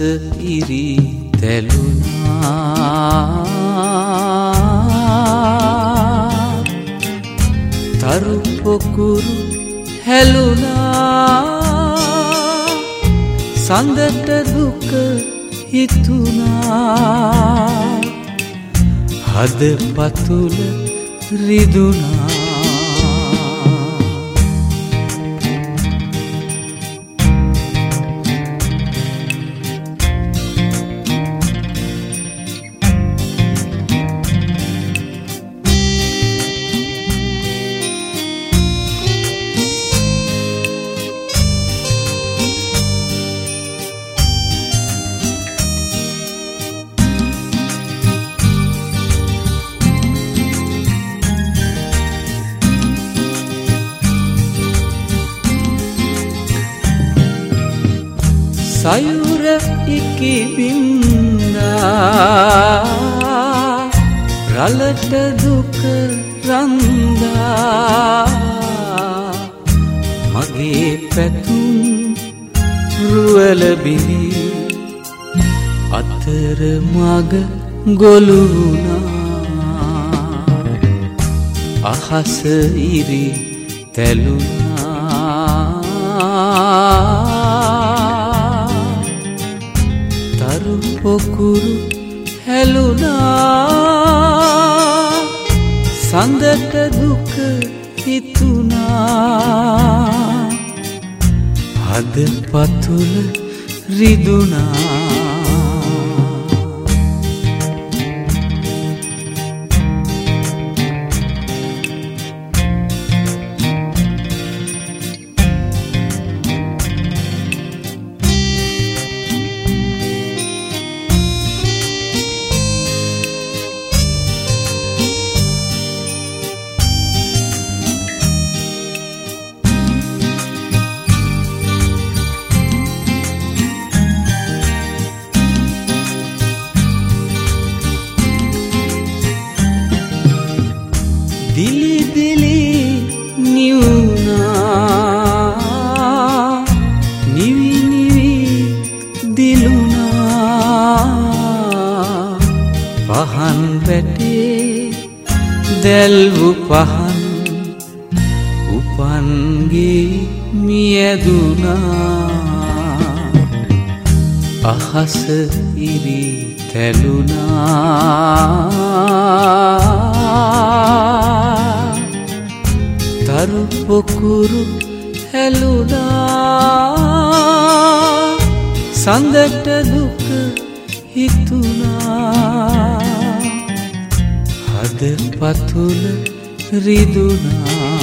ඉරි තැලුණා තරු පොකුරු හැලුණා සඳට දුක හිතුණා හද පතුල රිදුණා සයුර ඉකිබින්දා රලට දුක රන්දා මගේ පැතුම් රුවල බිඳි අතර මග ගොළු වුණා අහස ඉරි තැලුණා තරු පොකුරු හැලුණා සඳට දුක හිතුණා හද පතුල රිදුණා දිලි දිලි නිවුණා නිවි නිවි දිලුණා පහන් වැටේ දැල්වු පහන් උපන්ගේ මියදුණා අහස ඉරි තැලුණා තරු පොකුරු හැලුණා සඳට දුක හිතුණා හද පතුල රිදුණා